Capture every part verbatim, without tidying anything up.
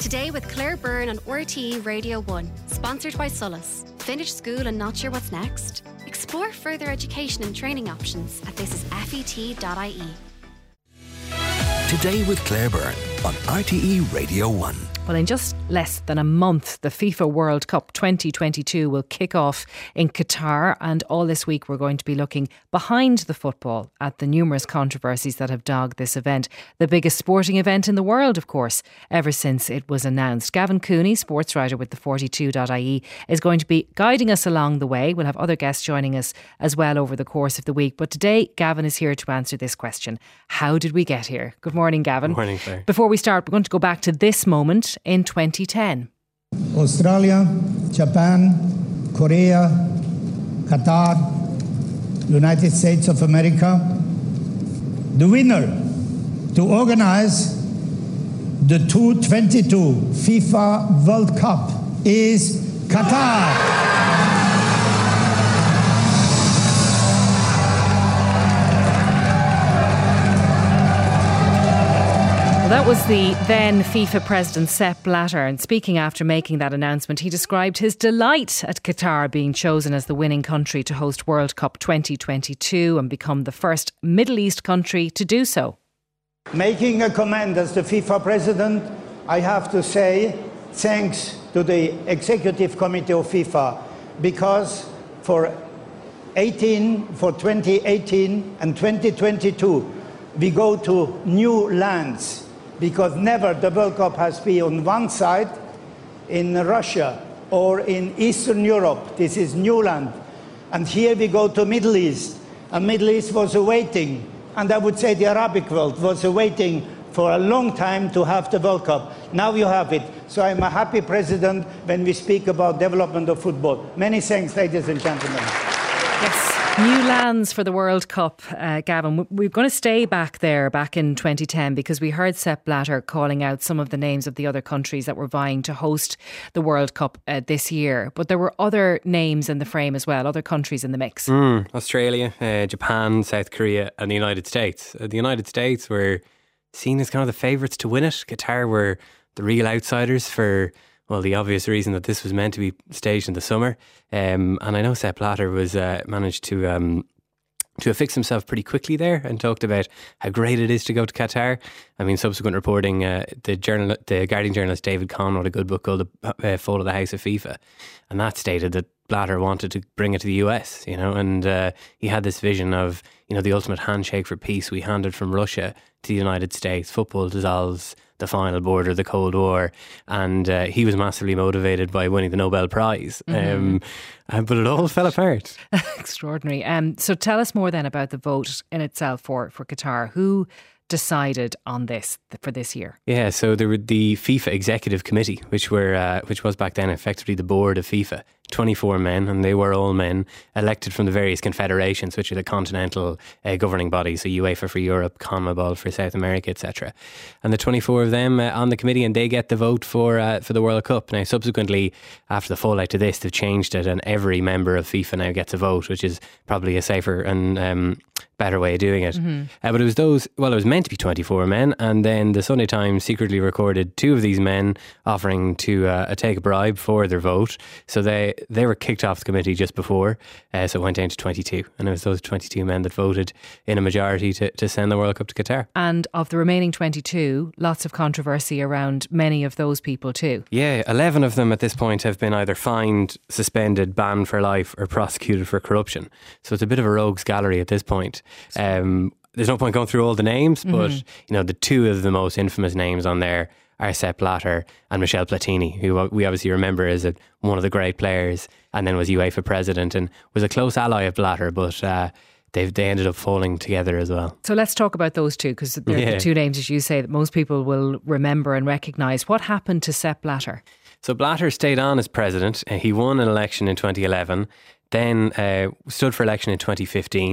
Today with Claire Byrne on R T E Radio one, sponsored by Solus. Finished school and not sure what's next? Explore further education and training options at this is f e t dot i e. Today with Claire Byrne on R T E Radio one. Well, in just less than a month, the FIFA World Cup twenty twenty-two will kick off in Qatar, and all this week we're going to be looking behind the football at the numerous controversies that have dogged this event. The biggest sporting event in the world, of course, ever since it was announced. Gavin Cooney, sports writer with the forty-two dot i e, is going to be guiding us along the way. We'll have other guests joining us as well over the course of the week. But today, Gavin is here to answer this question. How did we get here? Good morning, Gavin. Good morning, Claire. Before we start, we're going to go back to this moment in twenty ten. Australia, Japan, Korea, Qatar, United States of America. The winner to organize the twenty twenty-two FIFA World Cup is Qatar. That was the then FIFA president Sepp Blatter, and speaking after making that announcement, he described his delight at Qatar being chosen as the winning country to host World Cup twenty twenty-two and become the first Middle East country to do so. Making a comment as the FIFA president, I have to say thanks to the executive committee of FIFA, because for eighteen, for twenty eighteen and twenty twenty-two, we go to new lands. Because never the World Cup has been on one side in Russia or in Eastern Europe. This is new land. And here we go to Middle East. And Middle East was awaiting, and I would say the Arabic world was awaiting for a long time to have the World Cup. Now you have it. So I'm a happy president when we speak about development of football. Many thanks, ladies and gentlemen. Yes. New lands for the World Cup, uh, Gavin. We're going to stay back there, back in twenty ten, because we heard Sepp Blatter calling out some of the names of the other countries that were vying to host the World Cup uh, this year. But there were other names in the frame as well, other countries in the mix. Mm, Australia, uh, Japan, South Korea and the United States. Uh, the United States were seen as kind of the favourites to win it. Qatar were the real outsiders for, well, the obvious reason that this was meant to be staged in the summer. Um, and I know Sepp Blatter was uh, managed to um, to affix himself pretty quickly there and talked about how great it is to go to Qatar. I mean, subsequent reporting, uh, the journal, the Guardian journalist David Conn wrote a good book called The uh, Fall of the House of FIFA. And that stated that Blatter wanted to bring it to the U S, you know, and uh, he had this vision of, you know, the ultimate handshake for peace. We handed from Russia to the United States. Football dissolves the final border, the Cold War, and uh, he was massively motivated by winning the Nobel Prize. Mm-hmm. Um, uh, but it all fell apart. Extraordinary. Um, so tell us more then about the vote in itself for, for Qatar. Who decided on this for this year? Yeah, so there were the FIFA Executive Committee, which were uh, which was back then effectively the board of FIFA. twenty-four men, and they were all men elected from the various confederations, which are the continental uh, governing bodies, so UEFA for Europe, CONMEBOL for South America, et cetera. And the twenty-four of them uh, on the committee, and they get the vote for uh, for the World Cup. Now, subsequently, after the fallout to this, they've changed it, and every member of FIFA now gets a vote, which is probably a safer and um, better way of doing it. Mm-hmm. Uh, but it was those, well, it was meant to be twenty-four men, and then the Sunday Times secretly recorded two of these men offering to uh, take a bribe for their vote. So they they were kicked off the committee just before, uh, so it went down to twenty-two, and it was those twenty-two men that voted in a majority to, to send the World Cup to Qatar. And of the remaining twenty-two, lots of controversy around many of those people too. Yeah, eleven of them at this point have been either fined, suspended, banned for life or prosecuted for corruption. So it's a bit of a rogues gallery at this point. Um, there's no point going through all the names, but mm-hmm. you know, the two of the most infamous names on there are Sepp Blatter and Michel Platini, who we obviously remember as a, one of the great players, and then was UEFA president and was a close ally of Blatter, but uh, they they ended up falling together as well. So let's talk about those two, because they're yeah. the two names, as you say, that most people will remember and recognise. What happened to Sepp Blatter? So Blatter stayed on as president. He won an election in twenty eleven. Then uh, stood for election in twenty fifteen.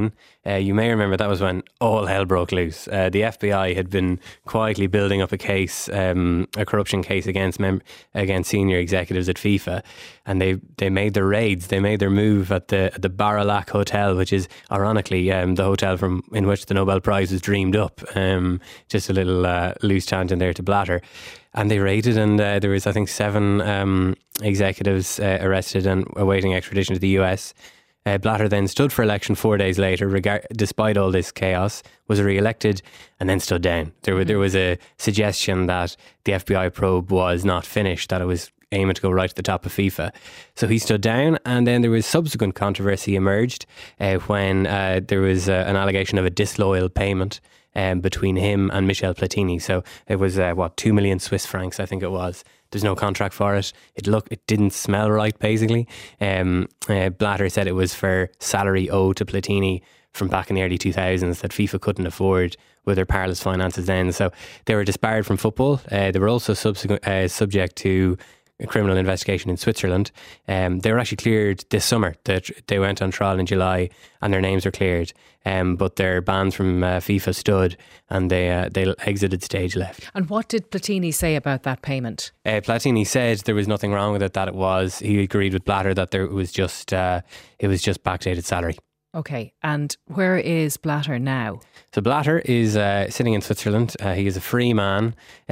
Uh, you may remember that was when all hell broke loose. Uh, the F B I had been quietly building up a case, um, a corruption case against mem- against senior executives at FIFA, and they, they made their raids. They made their move at the at the Baralac Hotel, which is ironically um, the hotel from in which the Nobel Prize was dreamed up. Um, just a little uh, loose tangent there to Blatter. And they raided, and uh, there was, I think, seven um, executives uh, arrested and awaiting extradition to the U S. Uh, Blatter then stood for election four days later, regard- despite all this chaos, was re-elected and then stood down. There, mm-hmm. there was a suggestion that the F B I probe was not finished, that it was aiming to go right to the top of FIFA. So he stood down, and then there was subsequent controversy emerged uh, when uh, there was uh, an allegation of a disloyal payment Um, between him and Michel Platini. So it was uh, what two million Swiss francs, I think it was. There's no contract for it. It looked, it didn't smell right, basically. Um, uh, Blatter said it was for salary owed to Platini from back in the early two thousands that FIFA couldn't afford with their parlous finances then. So they were disbarred from football. Uh, they were also subsequent, uh, subject to a criminal investigation in Switzerland. Um, they were actually cleared this summer. They, they went on trial in July and their names were cleared. Um, but their bans from uh, FIFA stood, and they uh, they exited stage left. And what did Platini say about that payment? Uh, Platini said there was nothing wrong with it, that it was. He agreed with Blatter that there was just uh, it was just backdated salary. Okay, and where is Blatter now? So Blatter is uh, sitting in Switzerland. Uh, he is a free man.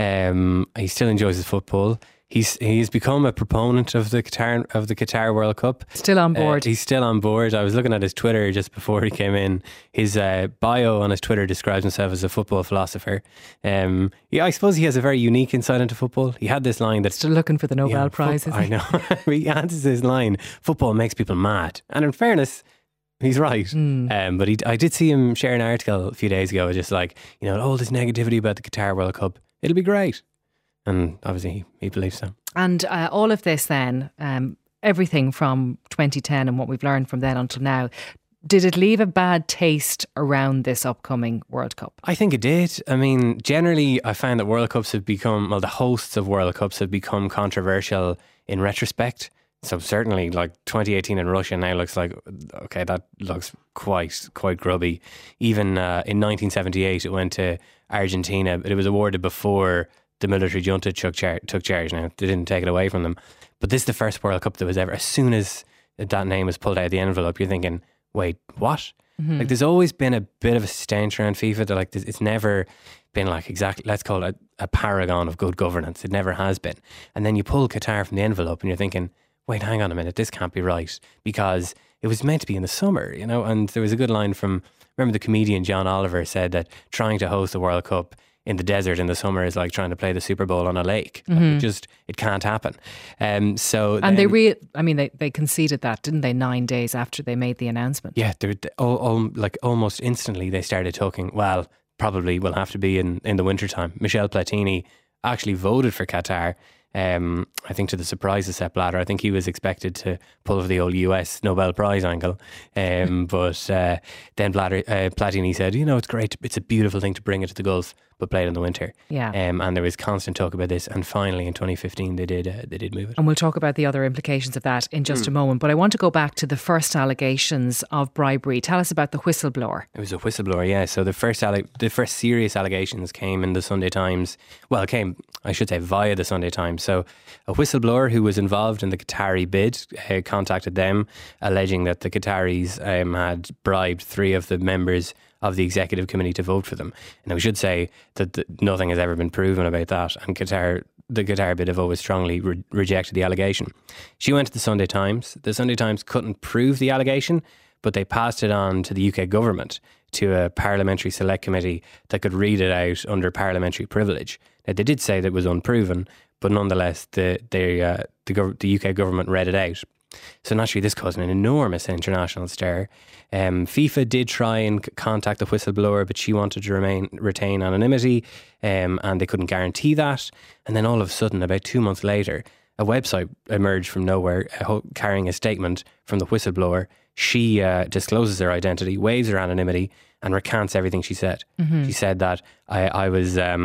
Um, he still enjoys his football. He's he's become a proponent of the Qatar of the Qatar World Cup. Still on board. Uh, he's still on board. I was looking at his Twitter just before he came in. His uh, bio on his Twitter describes himself as a football philosopher. Um, yeah, I suppose he has a very unique insight into football. He had this line that still looking for the Nobel yeah, Prize. Fo- Is he? I know. He answers his line: "Football makes people mad," and in fairness, he's right. Mm. Um, but he, I did see him share an article a few days ago, just like, you know, all this negativity about the Qatar World Cup. It'll be great. And obviously he, he believes so. And uh, all of this then, um, everything from twenty ten and what we've learned from then until now, did it leave a bad taste around this upcoming World Cup? I think it did. I mean, generally I find that World Cups have become, well, the hosts of World Cups have become controversial in retrospect. So certainly like twenty eighteen in Russia now looks like, okay, that looks quite, quite grubby. Even uh, in nineteen seventy-eight, it went to Argentina, but it was awarded before the military junta took, char- took charge. Now, they didn't take it away from them. But this is the first World Cup that was ever, as soon as that name was pulled out of the envelope, you're thinking, wait, what? Mm-hmm. Like, there's always been a bit of a stench around FIFA. That like, it's never been like exactly, let's call it a, a paragon of good governance. It never has been. And then you pull Qatar from the envelope and you're thinking, wait, hang on a minute, this can't be right, because it was meant to be in the summer, you know. And there was a good line from, remember the comedian John Oliver said that trying to host the World Cup in the desert in the summer is like trying to play the Super Bowl on a lake. Mm-hmm. Like it just, it can't happen. Um, so and then, they re- I mean, they, they conceded that, didn't they, nine days after they made the announcement? Yeah, they're, they, oh, oh, like almost instantly they started talking, well, probably will have to be in, in the wintertime. Michel Platini actually voted for Qatar. Um, I think to the surprise of Sepp Blatter. I think he was expected to pull the old U S Nobel Prize angle. Um, but uh, then Blatter, uh, Platini said, you know, it's great. It's a beautiful thing to bring it to the Gulf, but play it in the winter. Yeah. Um, and there was constant talk about this. And finally in twenty fifteen, they did uh, they did move it. And we'll talk about the other implications of that in just mm. a moment. But I want to go back to the first allegations of bribery. Tell us about the whistleblower. It was a whistleblower, yeah. So the first alle- the first serious allegations came in the Sunday Times. Well, it came, I should say, via the Sunday Times. So a whistleblower who was involved in the Qatari bid uh, contacted them, alleging that the Qataris um, had bribed three of the members of the executive committee to vote for them. And we should say that the, nothing has ever been proven about that. And Qatar, the Qatar bid have always strongly re- rejected the allegation. She went to the Sunday Times. The Sunday Times couldn't prove the allegation, but they passed it on to the U K government, to a parliamentary select committee that could read it out under parliamentary privilege. Now, they did say that it was unproven, but nonetheless, the the, uh, the, gov- the U K government read it out. So naturally, this caused an enormous international stir. Um, FIFA did try and c- contact the whistleblower, but she wanted to remain retain anonymity, um, and they couldn't guarantee that. And then all of a sudden, about two months later, a website emerged from nowhere uh, carrying a statement from the whistleblower. She uh, discloses her identity, waives her anonymity, and recants everything she said. Mm-hmm. She said that I, I was um,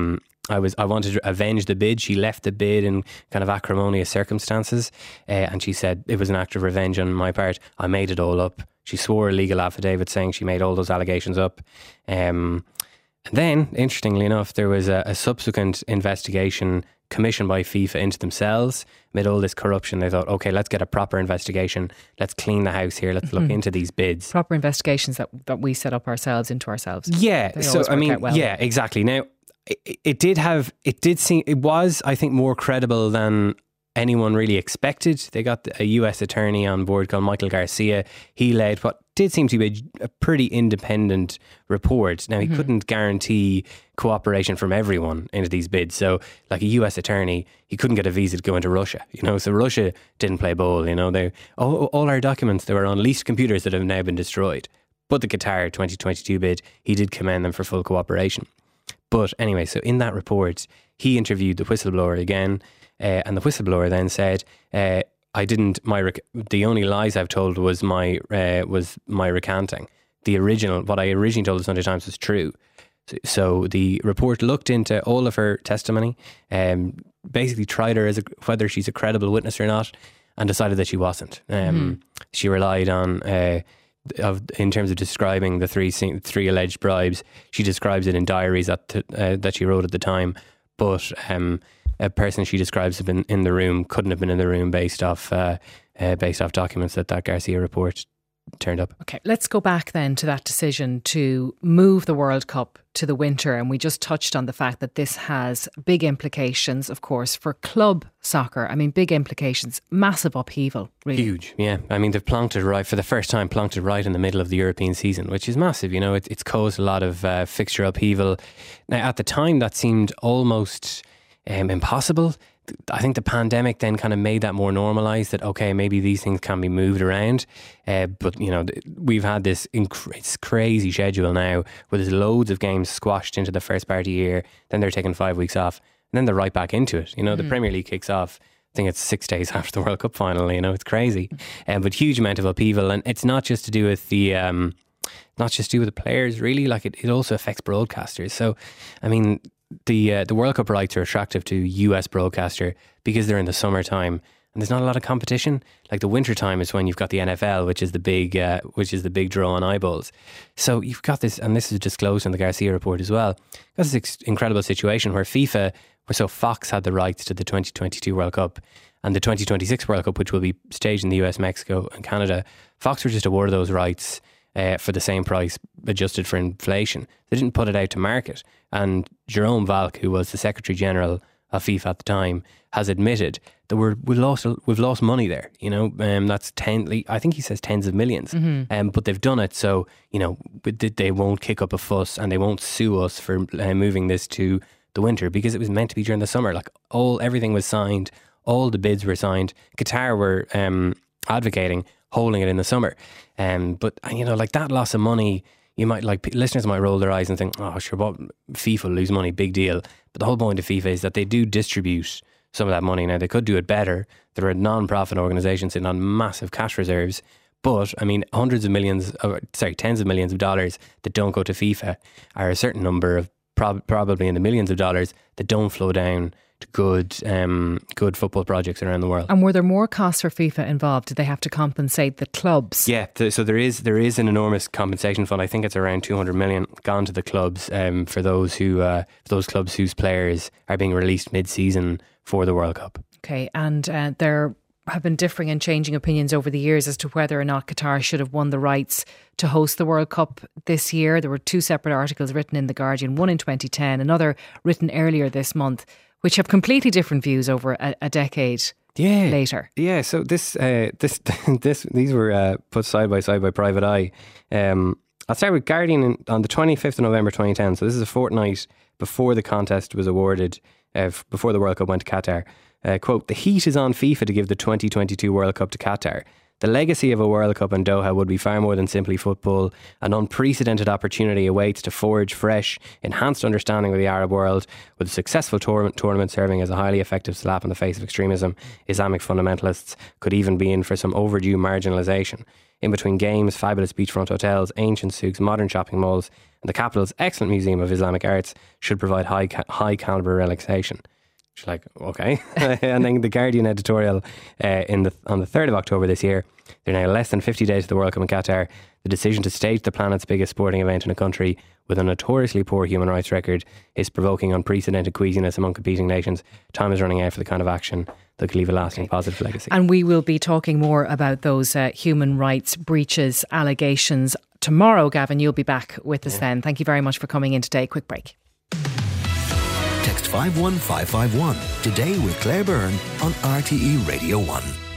I was I wanted to avenge the bid. She left the bid in kind of acrimonious circumstances, uh, and she said it was an act of revenge on my part. I made it all up. She swore a legal affidavit saying she made all those allegations up. Um, and then, interestingly enough, there was a, a subsequent investigation commissioned by FIFA into themselves. Amid all this corruption, they thought, okay, let's get a proper investigation. Let's clean the house here. Let's mm-hmm. look into these bids. Proper investigations that, that we set up ourselves into ourselves. Yeah. They so, I mean, well. yeah, exactly. Now, it, it did have, it did seem, it was, I think, more credible than anyone really expected. They got a U S attorney on board called Michael Garcia. He led what did seem to be a pretty independent report. Now, he mm-hmm. couldn't guarantee cooperation from everyone into these bids. So, like a U S attorney, he couldn't get a visa to go into Russia. You know, so Russia didn't play ball. You know, they all, all our documents, they were on leased computers that have now been destroyed. But the Qatar twenty twenty-two bid, he did commend them for full cooperation. But anyway, so in that report, he interviewed the whistleblower again. Uh, and the whistleblower then said, uh, "I didn't. My rec- the only lies I've told was my uh, was my recanting. The original, what I originally told the Sunday Times was true." So, so the report looked into all of her testimony, um, basically tried her as a, whether she's a credible witness or not, and decided that she wasn't. Um, mm. She relied on. Uh, Of, in terms of describing the three three alleged bribes, she describes it in diaries that uh, that she wrote at the time, but um, a person she describes have been in the room couldn't have been in the room based off uh, uh, based off documents that that Garcia report turned up. Okay, let's go back then to that decision to move the World Cup to the winter, and we just touched on the fact that this has big implications, of course, for club soccer. I mean, big implications, massive upheaval, really. Huge, yeah. I mean, they've plonked it right, for the first time, plonked it right in the middle of the European season, which is massive. You know, it, it's caused a lot of uh, fixture upheaval. Now, at the time, that seemed almost um, impossible. I think the pandemic then kind of made that more normalised, that, okay, maybe these things can be moved around. Uh, but, you know, we've had this inc- it's crazy schedule now where there's loads of games squashed into the first part of the year, then they're taking five weeks off, and then they're right back into it. You know, mm. the Premier League kicks off, I think it's six days after the World Cup final, you know, it's crazy. Um, but huge amount of upheaval, and it's not just to do with the... Um, not just to do with the players, really, like it, it also affects broadcasters. So, I mean... The uh, the World Cup rights are attractive to U S broadcaster because they're in the summertime and there's not a lot of competition. Like the winter time is when you've got the N F L, which is the big uh, which is the big draw on eyeballs. So you've got this, and this is disclosed in the Garcia report as well. Got this ex- incredible situation where FIFA, where so Fox had the rights to the twenty twenty-two World Cup and the twenty twenty-six World Cup, which will be staged in the U S, Mexico, and Canada. Fox were just awarded those rights uh, for the same price adjusted for inflation. They didn't put it out to market. And Jerome Valk, who was the Secretary General of FIFA at the time, has admitted that we're we lost we've lost money there. You know, um, that's ten. I think he says tens of millions. Mm-hmm. Um, but they've done it, so you know they won't kick up a fuss and they won't sue us for uh, moving this to the winter because it was meant to be during the summer. Like all everything was signed, all the bids were signed. Qatar were um, advocating holding it in the summer, um, but you know, like that loss of money. You might, like, listeners might roll their eyes and think, oh, sure, what, FIFA will lose money, big deal. But the whole point of FIFA is that they do distribute some of that money. Now, they could do it better. They're a non-profit organisation sitting on massive cash reserves. But, I mean, hundreds of millions, of, sorry, tens of millions of dollars that don't go to FIFA are a certain number of, prob- probably in the millions of dollars that don't flow down to good um, good football projects around the world. And were there more costs for FIFA involved? Did they have to compensate the clubs? Yeah, th- so there is there is an enormous compensation fund. I think it's around two hundred million gone to the clubs um, for those who uh, for those clubs whose players are being released mid-season for the World Cup. Okay, and uh, there have been differing and changing opinions over the years as to whether or not Qatar should have won the rights to host the World Cup this year. There were two separate articles written in The Guardian, one in twenty ten, another written earlier this month, which have completely different views over a, a decade yeah. later. Yeah, so this, uh, this, this, these were uh, put side by side by Private Eye. Um, I'll start with Guardian in, on the twenty-fifth of November twenty ten. So this is a fortnight before the contest was awarded, uh, before the World Cup went to Qatar. Uh, quote, "The heat is on FIFA to give the twenty twenty-two World Cup to Qatar. The legacy of a World Cup in Doha would be far more than simply football. An unprecedented opportunity awaits to forge fresh, enhanced understanding of the Arab world, with a successful tour- tournament serving as a highly effective slap in the face of extremism. Islamic fundamentalists could even be in for some overdue marginalisation. In between games, fabulous beachfront hotels, ancient souks, modern shopping malls, and the capital's excellent Museum of Islamic Arts should provide high ca- high calibre relaxation. She's like, okay. And then the Guardian editorial uh, in the on the third of October this year, they're now less than fifty days to the World Cup in Qatar. The decision to stage the planet's biggest sporting event in a country with a notoriously poor human rights record is provoking unprecedented queasiness among competing nations. Time is running out for the kind of action that could leave a lasting positive legacy. And we will be talking more about those uh, human rights breaches, allegations tomorrow. Gavin, you'll be back with us yeah. then. Thank you very much for coming in today. Quick break. Text five one five five one today with Claire Byrne on R T E Radio one.